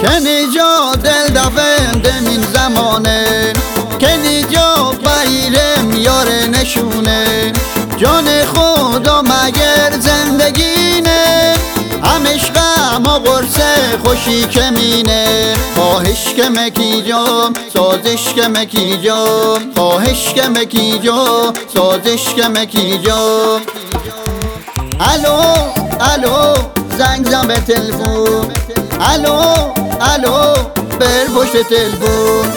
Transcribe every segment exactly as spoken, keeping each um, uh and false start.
کنیجا دل دفن دمین زمانه، کنیجا بایرم یار نشونه. جان خدا مگر زندگی نه، هم عشقم و قرص خوشی کمینه. خواهش که مکی جام سازش که مکی جام، خواهش که مکی جام سازش که مکی جام. الو الو زنگ زن به تلفن، الو الو بر پشت تلفن.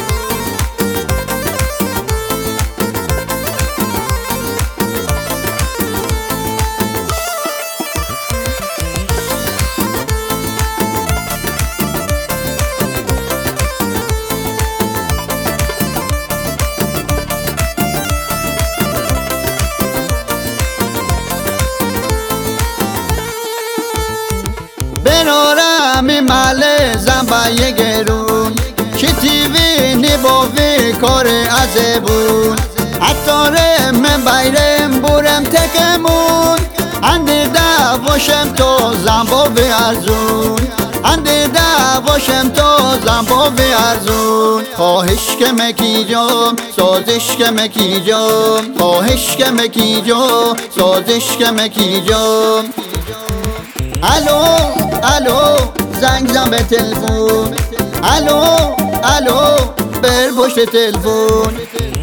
برارم مله زنبای گرون، چی تیوی نباوی کار عذبون. عطاره من بیرم بورم تکمون، انده دواشم تا زنباوی ارزون، انده دواشم تا زنباوی ارزون. خواهش که مکی جام سازش که مکی جام، خواهش که مکی جام سازش که مکی جام. الو الو زنگ زن به تلفن، الو الو بر پشت تلفن.